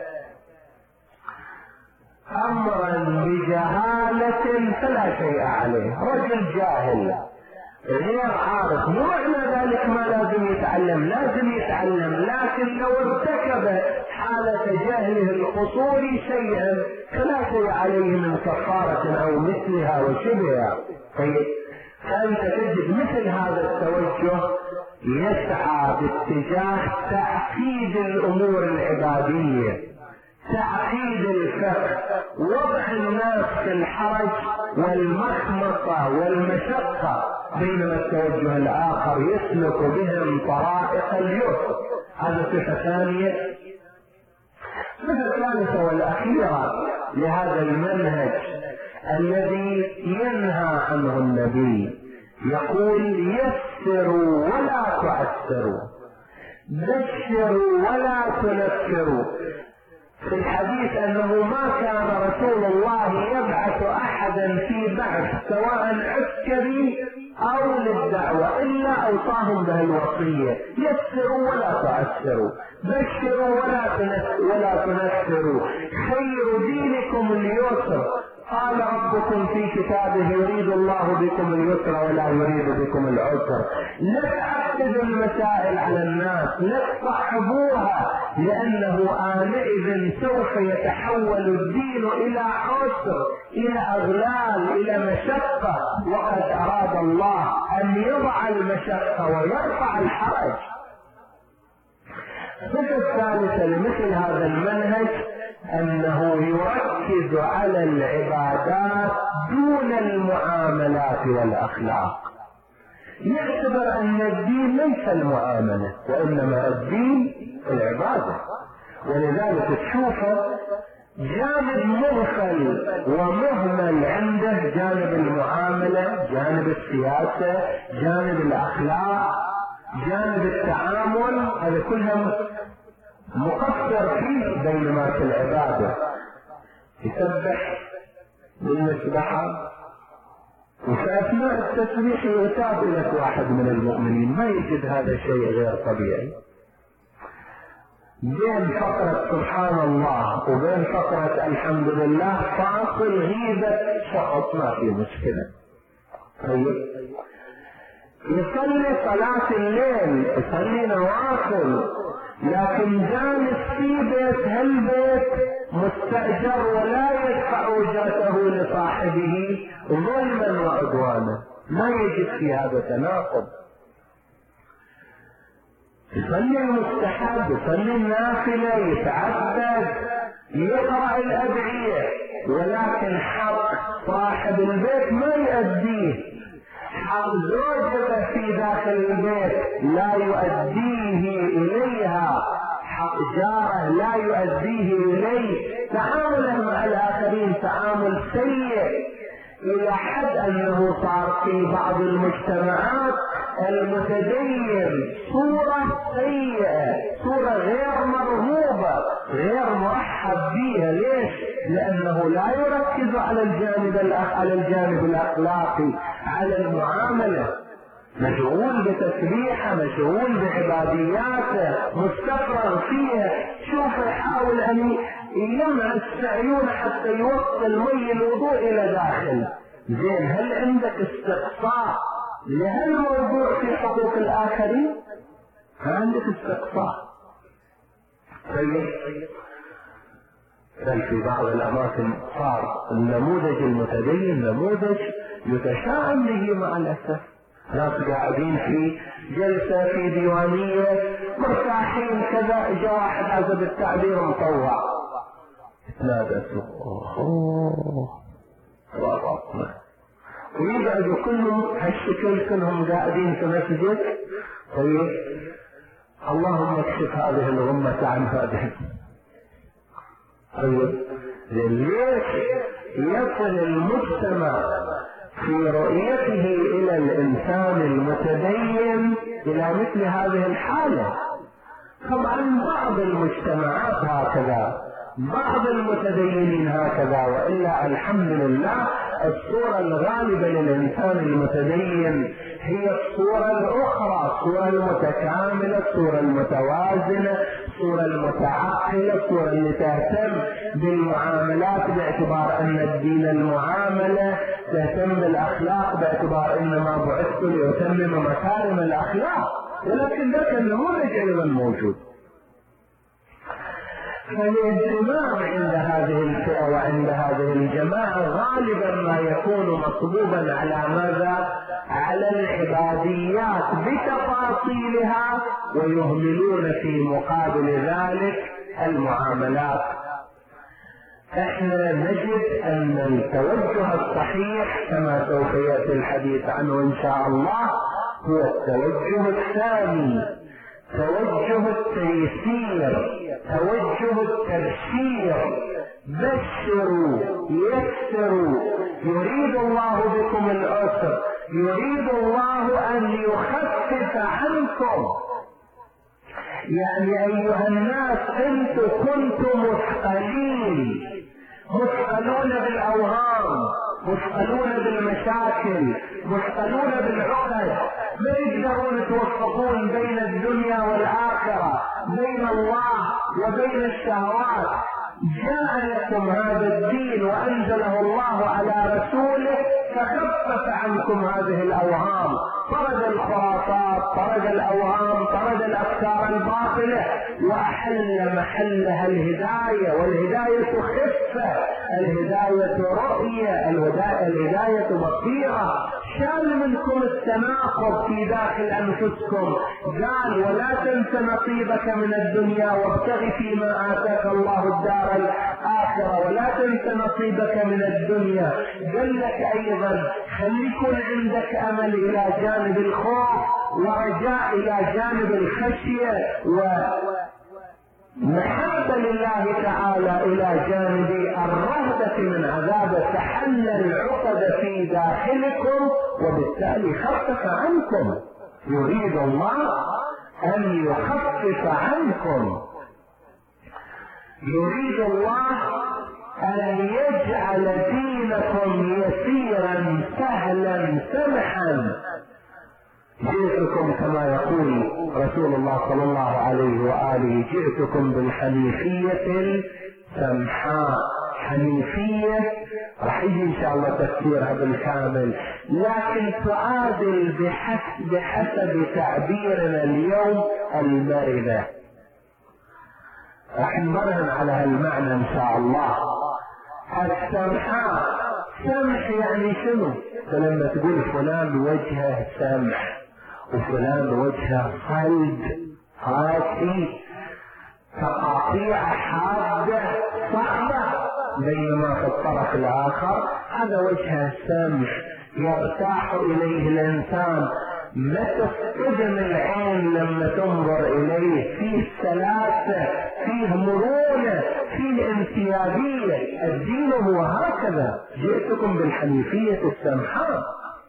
أمرا بجهالة فلا شيء عليه، رجل جاهل غير عارف، مو معنى ذلك ما لازم يتعلم، لازم يتعلم، لكن لو ارتكب حالة جهله القصوري شيئا فلا شيء عليه من كفارة أو مثلها وشبهها. طيب فأنت تجد مثل هذا التوجه يسعى باتجاه تعقيد الأمور العبادية، تعقيد الفقه، وضع الناس في الحرج والمخمصة والمشقة، بينما التوجه الآخر يسلك بهم طرائق اليسر. هذا صفة ثانية. الصفة الثالثة والأخيرة لهذا المنهج الذي ينهى عنه النبي، يقول يسروا ولا تعسروا، بشروا ولا تنفروا. في الحديث أنه ما كان رسول الله يبعث أحدا في بعث سواء عسكري أو للدعوة إلا أوصاهم بهالوصية: يسروا ولا تعسروا، بشروا ولا ولا تنفروا، خير دينكم اليسر. قال ربكم في كتابه: يريد الله بكم اليسر ولا يريد بكم العسر. لا تعقدوا المسائل على الناس، لا تصعبوها، لأنه آنئذ سوف يتحول الدين إلى عسر، إلى أغلال، إلى مشقة، وقد أراد الله أن يضع المشقة ويرفع الحرج. الصفة الثالثة لمثل هذا المنهج أنه يركز على العبادات دون المعاملات والأخلاق. يعتبر أن الدين ليس المعاملة وإنما الدين العبادة، ولذلك تشوفه جانب مغفل ومهمل عنده، جانب المعاملة، جانب السياسة، جانب الأخلاق، جانب التعامل، هذا كلها مقصر فيه. بينما في العبادة يسبح بالمسبحة، وفي أثناء التسبيح يتاب لك واحد من المؤمنين، ما يجد هذا شيء غير طبيعي. بين فقرة سبحان الله وبين فقرة الحمد لله فاصل غيبة شخص، ما في مشكلة. طيب يصلي صلاة الليل، يصلي نوافل، لكن جالس في بيت، هالبيت مستأجر ولا يدفع أجرته لصاحبه ظلما وعدوانا، ما يجد في هذا تناقض. يصلي المستحب، يصلي النافلة، يتعبد، يقرأ الأدعية، ولكن حق صاحب البيت ما يؤديه، حق زوجته في داخل البيت لا يؤديه إليها، حق جاره لا يؤديه إليه، تعامله مع الآخرين تعامل سيء، إلى حد أنه صار في بعض المجتمعات المتدين صورة سيئة، صورة غير مرغوبة، غير مرحب بها. ليش؟ لأنه لا يركز على الجانب على الجانب الأخلاقي، على المعاملة، مشغول بتسبيحه، مشغول بعبادياته، مستفرغ فيها. شوف يحاول أن يمنع السعيون حتى يوصل مي الوضوء إلى داخل. زين، هل عندك استقصاء لهالموضوع في حقوق الآخرين؟ ما عندك استقصاء. طيب، بل في بعض الأماكن صار النموذج المتدين نموذج يتشائم به مع الأسف. ناس قاعدين في جلسة في ديوانية مرتاحين كذا، اجا واحد حسب التعبير مطوع، تنادى اوه ورطنا، ويقعدوا كلهم هالشكل، كلهم قاعدين في مسجد. طيب اللهم اكشف هذه الغمة عن هذه. طيب ليش يصل المجتمع في رؤيته إلى الإنسان المتدين إلى مثل هذه الحالة؟ طبعا بعض المجتمعات هكذا، بعض المتدينين هكذا، وإلا الحمد لله الصورة الغالبة للإنسان المتدين هي الصورة الأخرى، الصورة المتكاملة، الصورة المتوازنة، الصورة المتعقلة، الصورة اللي تهتم بالمعاملات باعتبار أن الدين المعاملة، تهتم بالأخلاق باعتبار أن ما بعثت ليتمم مكارم الأخلاق. ولكن ذاك النموذج أيضا موجود. فالاجتماع عند هذه الفئة وعند هذه الجماعة غالبا ما يكون مصبوبا على ماذا؟ على العباديات بتفاصيلها، ويهملون في مقابل ذلك المعاملات. احنا نجد ان التوجه الصحيح كما سوف يأتي الحديث عنه ان شاء الله هو التوجه الثاني، توجه التيسير، توجه التبشير. بشروا، يسروا، يريد الله بكم العسر، يريد الله ان يخفف عنكم. يعني أيها الناس أنتم كنتم مثقلين، مثقلون بالأوهام، مثقلون بالمشاكل، مثقلون بالعقد، ما يقدرون يتوفقون بين الدنيا والآخرة، بين الله وبين الشهوات. جاء لكم هذا الدين وأنزله الله على رسوله فخفف عنكم هذه الأوهام، طرد الخرافات، طرد الأوهام، طرد الأفكار الباطلة، وأحل محلها الهداية. والهداية خفة، الهداية رؤية، الهداية بصيرة. شال منكم التناقض في داخل أنفسكم، قال ولا تنس نصيبك من الدنيا وابتغ فيما آتاك الله الدار الآخرة، ولا تنس نصيبك من الدنيا. قال لك أيضا خلي يكون عندك أمل إلى جانب الخوف، ورجاء إلى جانب الخشية، ومحبة لله تعالى إلى جانب الرهبة من عذابه. تحل العقد في داخلكم وبالتالي خفف عنكم. يريد الله أن يخفف عنكم، يريد الله أن يجعل دينكم يسيرا سهلا سمحا. جئتكم كما يقول رسول الله صلى الله عليه وآله، جئتكم بالحنيفية السمحاء. حنيفية راح يجي إن شاء الله تفسيرها بالكامل، لكن تعادل بحسب, بحسب تعبيرنا اليوم المرنة. راح نمرن على هالمعنى إن شاء الله. السمحاء، سمح يعني شنو؟ فلما تقول فلان وجهه سمح وفلان وجهه صلد قاسي، تقاطيع حادة صعبة، بينما في الطرف الآخر هذا وجهه سمح يرتاح إليه الإنسان. ما تصطدم العين لما تنظر إليه، فيه سلاسة، فيه مرونة، فيه انسيابية. الدين هو هكذا، جئتكم بالحنيفية السمحاء.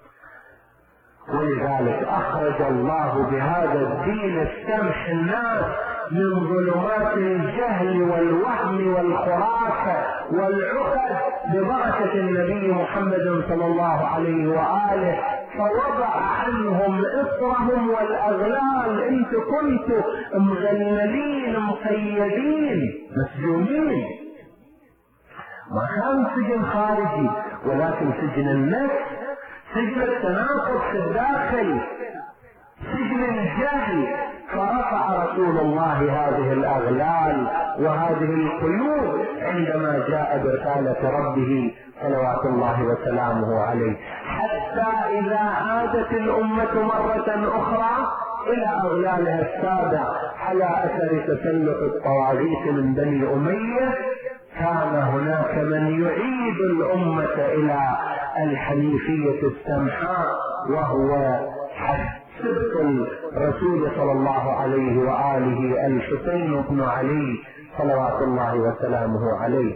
ولذلك أخرج الله بهذا الدين السمح الناس من ظلمات الجهل والوهم والخرافة والعقد ببركة النبي محمد صلى الله عليه وآله، فوضع عنهم إصرهم والأغلال. انت كنتوا مغللين مقيدين مسجونين، ما كان سجن خارجي ولكن سجن النفس، سجن التناقض في الداخل، سجن الجهل. فرفع رسول الله هذه الأغلال وهذه القيود عندما جاء برسالة ربه صلوات الله وسلامه عليه، حتى إذا عادت الأمة مرة أخرى إلى أغلالها السابع على أثر تسلط الطواغيت من بني أمية، كان هناك من يعيد الأمة إلى الحنيفية السمحاء، وهو سبط الرسول صلى الله عليه وآله الحسين بن علي صلوات الله وسلامه عليه.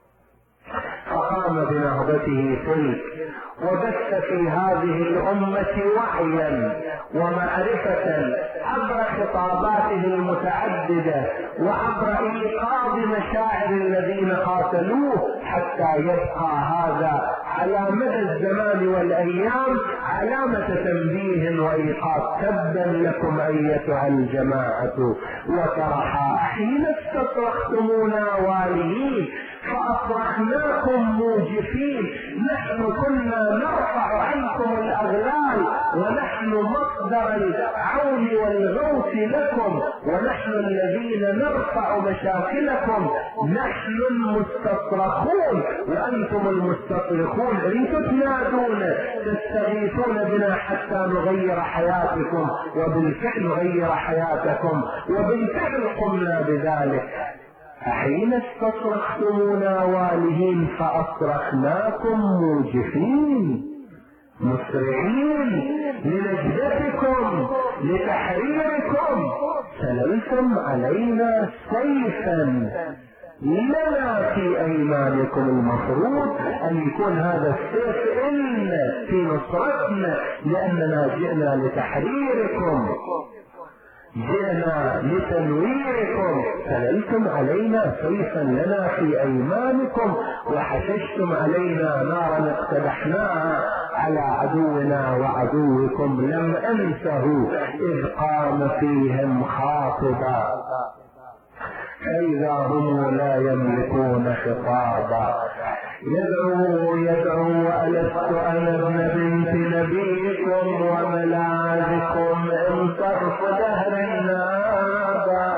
فقام بنهضته تلك وبث في هذه الأمة وعيا ومعرفة عبر خطاباته المتعددة وعبر إيقاظ مشاعر الذين قاتلوه، حتى يبقى هذا على مدى الزمان والأيام علامة تنبيه وإيقاظ. تبا لكم أيتها الجماعة وترحى حين استصرختمونا واليين فأصرخناكم موجفين. نحن كنا نرفع عنكم الأغلال ونحن مصدر العون والغوث لكم، ونحن الذين نرفع مشاكلكم. نحن المستصرخون وأنتم المستصرخون. انتم تنادون تستغيثون بنا حتى نغير حياتكم، وبالفعل غير حياتكم، وبالفعل قمنا بذلك. حين استصرختمونا والهين فأصرخناكم موجفين مسرعين لنجدتكم لتحريركم. سللتم علينا سيفا لنا في أيمانكم. المفروض أن يكون هذا السيف إلنا في نصرتنا، لأننا جئنا لتحريركم. جئنا لتنويركم، سللتم علينا سيفا لنا في أيمانكم، وحششتم علينا نارا اقتدحناها على عدونا وعدوكم، لم أنسه إذ قام فيهم خاطبا فإذا هم لا يملكون خطابا. يدعو يدعو وألست أنا ابن بنت نبيكم وملاذكم إن طرف دهر النابا.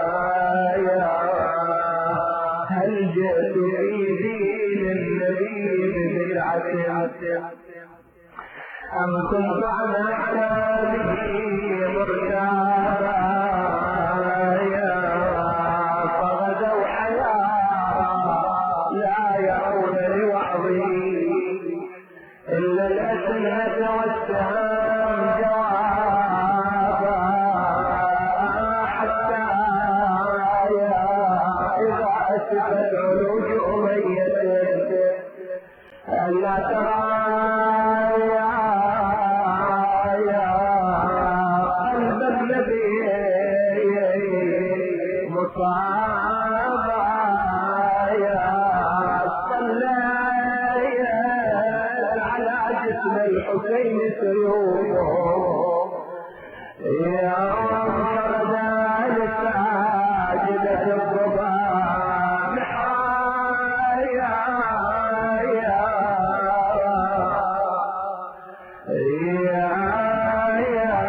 هل جئت في دين النبي ببدعة أم كنت على كتابه مرتابا؟ فغدوا حيارى لا يرون لوعظي إلا الأسنة والسهام جوابا. حتى إذا أسفت علوج أمية ألا ترى الحسين سيوفهم يا رب ذلك عاجلة الضباب يا يا يا يا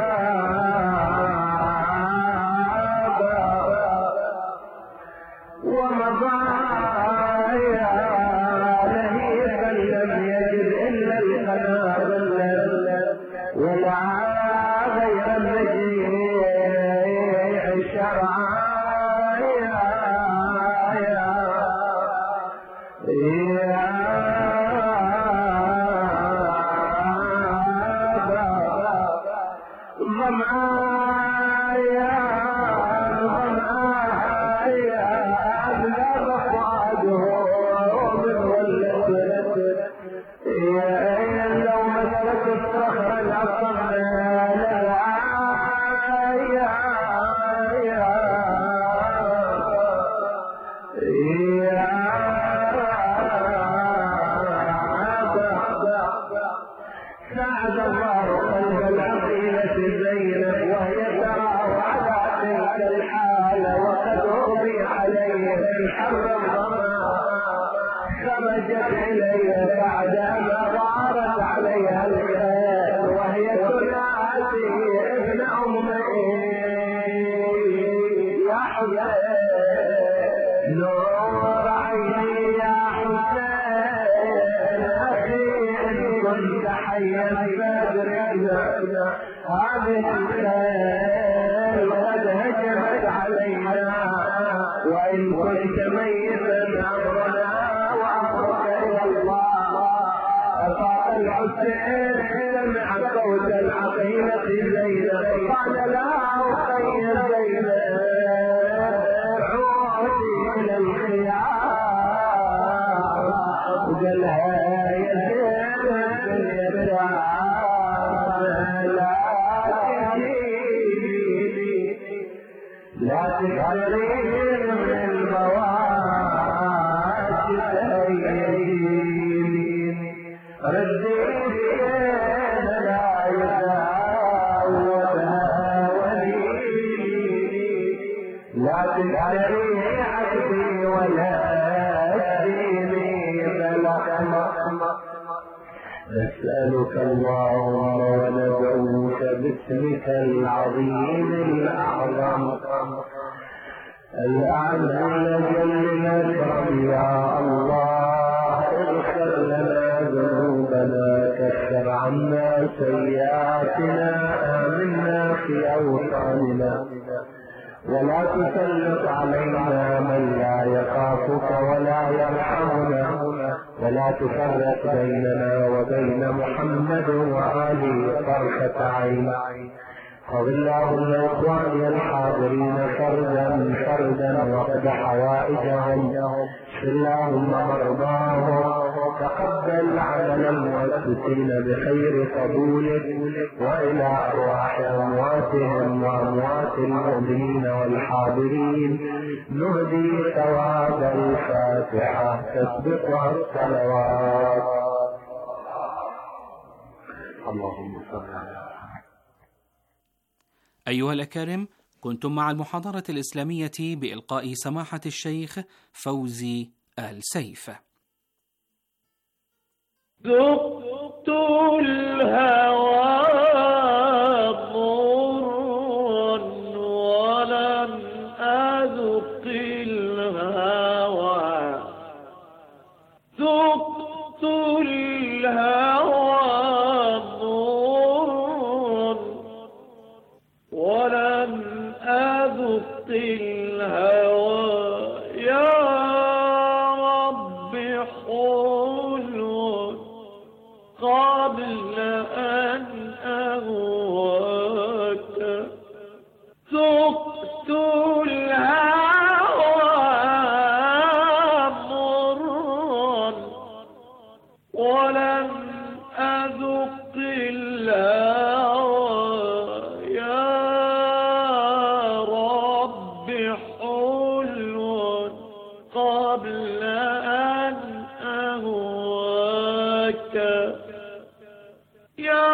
ومضى يا لهيبا لم يجد إلا القنابل ولا غير النجيع شرعا. يا يا يا ظمآن يا ظمآن يا أبلغ فؤاده من ولدت يا لو مسك الصخر الأصم لا يا يا يا ساعد الله قلب العقيلة زينب وهي تراه على تلك الحالة وقد أغضي عليه الحر الظما. خرجت إليه بعدما ظهرت عليها الخيل وهي تنادي ابن أمي يا حسين نور عيني يا حسين أخي إن كنت حيا فادركنا هذه الخيل قد هجمت علينا وإن كنت ميتا أمرنا وأمرك إلى الله. أفاق الحسين سمع صوت العقيلة زينب قال لا أخي زينب عودي إلى الخيار. قالها يا زينب لا تكررين من المواد تأيين رديت لا يداوبها ولي لا تكررين عقدي ولا تديني فلحمة. نسألك اللهم وندعوك باسمك العظيم الأعظم الأعلى الجل الأكرم يا الله. اغفر لنا ذنوبنا كفر عنا سيئاتنا آمنا في أوطاننا ولا تسلط علينا من لا يخافك ولا يرحمنا ولا تفرق بيننا وبين محمد وآله طرفة عين. قل اللهم إخواني الحاضرين الحاضرين فردا فردا وقد حوائجهم، اللهم مرضاهم، تقبل عمل المؤسسين بخير قبولك، وإلى أرواح أمواتهم وأموات المؤمنين والحاضرين نهدي ثواب الفاتحة تسبقها الصلوات. اللهم صل على. أيها الأكارم، كنتم مع المحاضرة الإسلامية بإلقاء سماحة الشيخ فوزي آل سيف. ذقت الهوى مر ولم أذق الهوى، ذقت الهوى مر ولم أذق الهوى، يا رب حلو قبل أن أهواك، ذقت الهوى مرا ولم أذق الهوى، يا رب حلو قبل أن أهواك، يا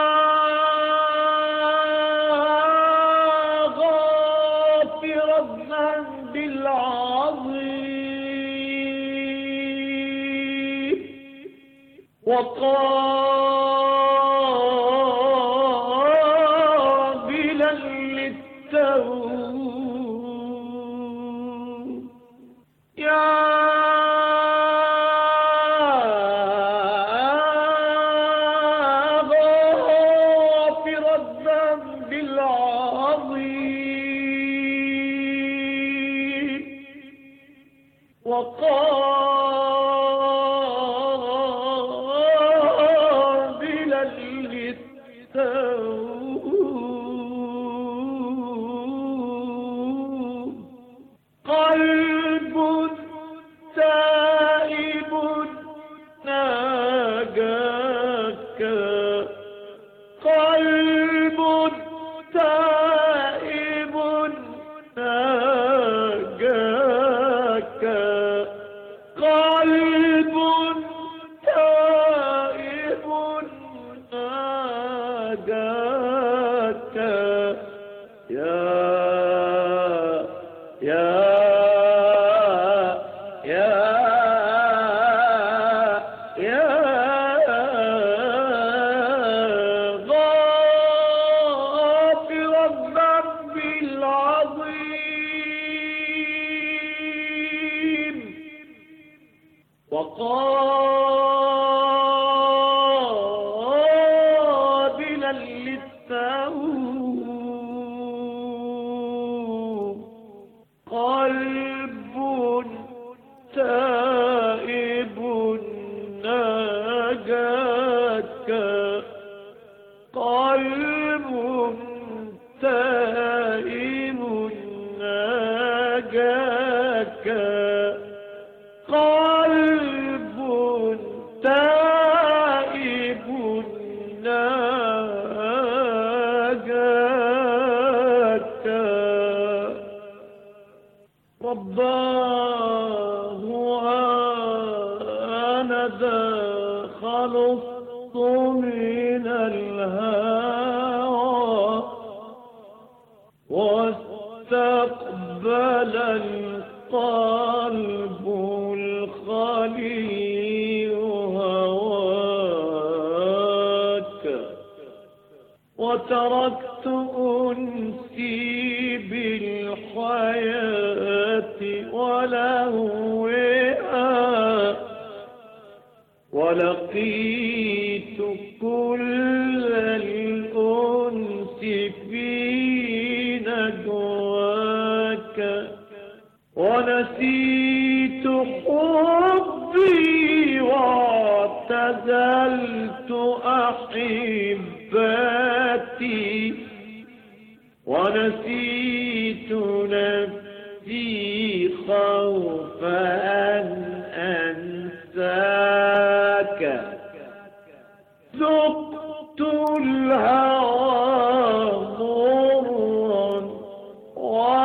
غافر الذنب العظيم وقابلا للتوب، يا وقابلا للتوب، قلب تائب ناجاك، قلب تائب ناجاك، قلب تائب ناجاك، يا يا يا يا غافر الذنب العظيم وقابلا للتوب، قلب تائب ناجاك، قلب تائب ناجاك، قلب تائب ناجاك، رباه أنا ذا خلصت من الهوى، واستقبل القلب الخلي هواك، وتركت أنسي بالحياة ولهوها، ولقيت كل الأنس في نجواك، ونسيت حبي واعتزلت أحبتي، ونسيت وعلى